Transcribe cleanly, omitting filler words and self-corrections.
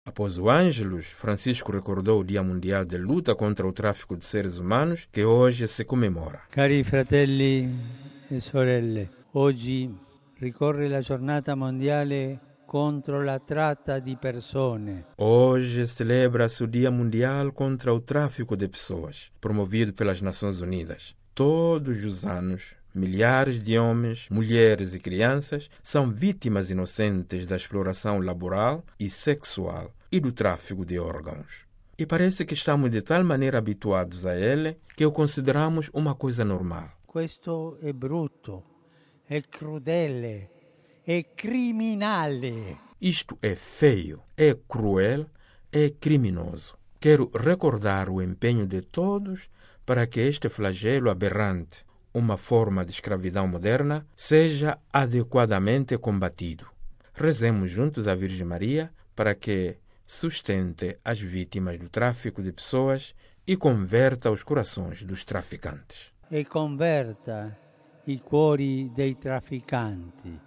Após o Ângelus, Francisco recordou o Dia Mundial de Luta contra o Tráfico de Seres Humanos, que hoje se comemora. Cari fratelli e sorelle, oggi ricorre la giornata mondiale contro la tratta di persone. Hoje celebra-se o Dia Mundial contra o Tráfico de Pessoas, promovido pelas Nações Unidas. Todos os anos, milhares de homens, mulheres e crianças são vítimas inocentes da exploração laboral e sexual e do tráfico de órgãos. E parece que estamos de tal maneira habituados a ele que o consideramos uma coisa normal. Questo è brutto, è crudele, è criminale. Isto é feio, é cruel, é criminoso. Quero recordar o empenho de todos para que este flagelo aberrante, uma forma de escravidão moderna, seja adequadamente combatido. Rezemos juntos à Virgem Maria para que sustente as vítimas do tráfico de pessoas e converta os corações dos traficantes. E converta i cuori dei trafficanti.